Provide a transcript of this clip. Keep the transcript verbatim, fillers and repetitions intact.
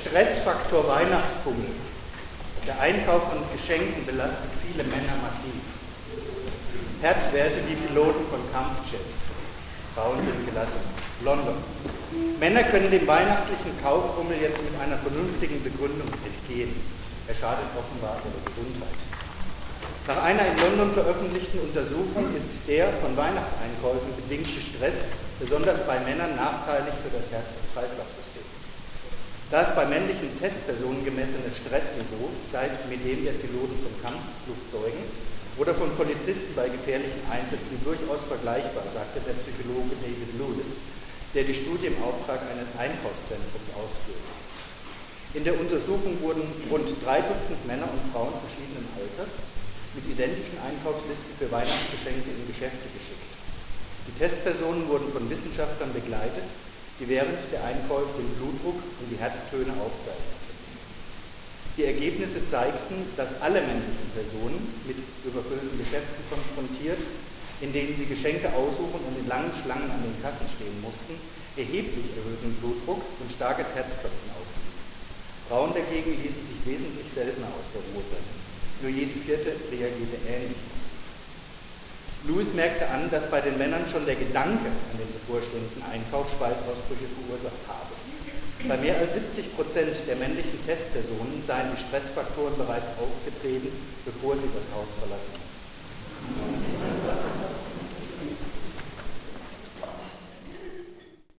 Stressfaktor Weihnachtsbummel. Der Einkauf von Geschenken belastet viele Männer massiv. Herzwerte wie Piloten von Kampfjets. Frauen sind gelassen. London. Männer können dem weihnachtlichen Kaufrummel jetzt mit einer vernünftigen Begründung entgehen. Er schadet offenbar ihrer Gesundheit. Nach einer in London veröffentlichten Untersuchung ist der von Weihnachtseinkäufen bedingte Stress besonders bei Männern nachteilig für das Herz- und Kreislaufsystem. Das bei männlichen Testpersonen gemessene Stressniveau sei mit dem der Piloten von Kampfflugzeugen oder von Polizisten bei gefährlichen Einsätzen durchaus vergleichbar, sagte der Psychologe David Lewis, der die Studie im Auftrag eines Einkaufszentrums ausführt. In der Untersuchung wurden rund drei Dutzend Männer und Frauen verschiedenen Alters mit identischen Einkaufslisten für Weihnachtsgeschenke in Geschäfte geschickt. Die Testpersonen wurden von Wissenschaftlern begleitet, die während der Einkäufe den Blutdruck und die Herztöne aufzeichneten. Die Ergebnisse zeigten, dass alle männlichen Personen mit überfüllten Geschäften konfrontiert, in denen sie Geschenke aussuchen und in langen Schlangen an den Kassen stehen mussten, erheblich erhöhten Blutdruck und starkes Herzklopfen aufwiesen. Frauen dagegen ließen sich wesentlich seltener aus der Ruhe bringen. Nur jede vierte reagierte ähnlich. Lewis merkte an, dass bei den Männern schon der Gedanke an den bevorstehenden Einkauf Schweißausbrüche verursacht habe. Bei mehr als siebzig Prozent der männlichen Testpersonen seien die Stressfaktoren bereits aufgetreten, bevor sie das Haus verlassen hatten.